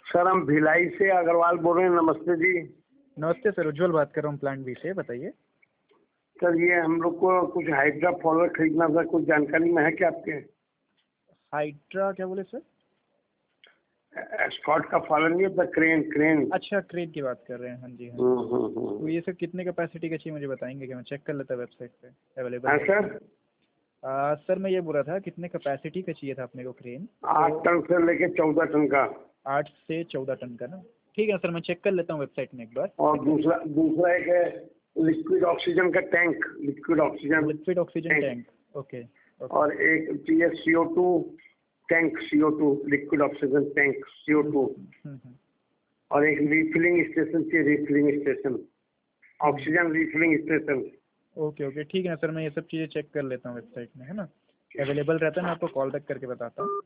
Sir हम भिलाई से अग्रवाल बोल रहे हैं। नमस्ते जी। नमस्ते सर, उज्जवल बात कर रहा हूँ प्लांट बी से, बताइए। सर ये हम लोग को कुछ हाइड्रा फॉलोअर खरीदना था, कुछ जानकारी में है क्या आपके? हाइड्रा क्या बोले सर? स्कॉट का फॉलोअर नहीं होता, क्रेन क्रेन। अच्छा, क्रेन की बात कर रहे हैं। हाँ जी, हाँ। तो ये सर कितने कैपेसिटी का चाहिए मुझे बताएंगे क्या? मैं चेक कर लेता वेबसाइट पे अवेलेबल हाँ है। सर। सर मैं ये बोल रहा था कितने कैपेसिटी का चाहिए था अपने को क्रेन? 8 टन से लेके 14 टन का। 8 से 14 टन का ना? ठीक है सर, मैं चेक कर लेता हूँ वेबसाइट में एक बार। और दूसरा दूसरा एक है लिक्विड ऑक्सीजन का tank. Liquid oxygen tank. Okay. और एक चाहिए CO2 tank, CO2 liquid oxygen tank CO2। और एक रिफिलिंग स्टेशन चाहिए, refilling station, oxygen refilling station. Okay ठीक है ना सर, मैं ये सब चीज़ें चेक कर लेता हूँ वेबसाइट में, है ना? अवेलेबल रहता है, मैं आपको कॉल बैक करके बताता हूँ।